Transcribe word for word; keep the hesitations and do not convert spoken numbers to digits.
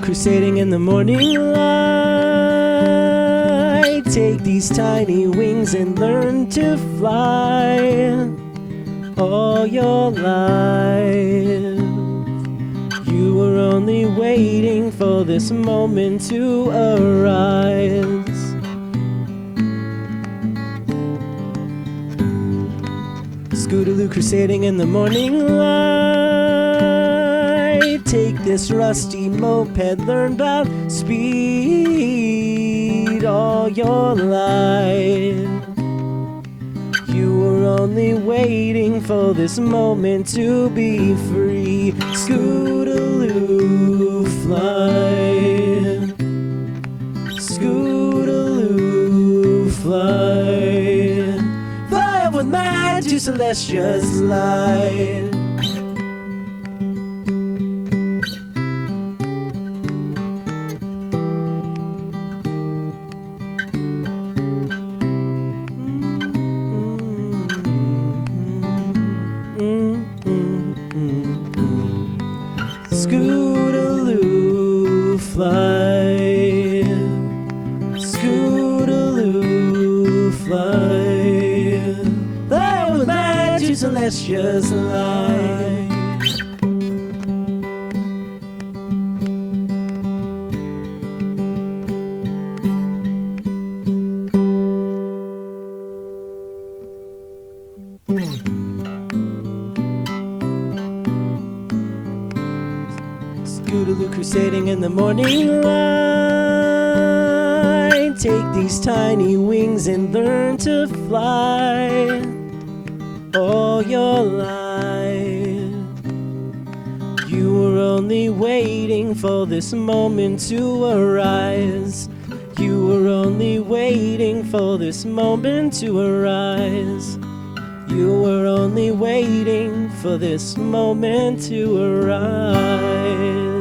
crusading in the morning light. Take these tiny wings and learn to fly all your life. You were only waiting for this moment to arise. Scootaloo crusading in the morning light. Take this rusty moped, learn about speed all your life. You were only waiting for this moment to be free. Scootaloo fly, Scootaloo fly, fly up with my two Celestia's light. Scootaloo fly, Scootaloo fly, fly with my two Celestia's light. Scootaloo crusading in the morning light. Take these tiny wings and learn to fly all your life. You were only waiting for this moment to arise. You were only waiting for this moment to arise. You were only waiting for this moment to arise.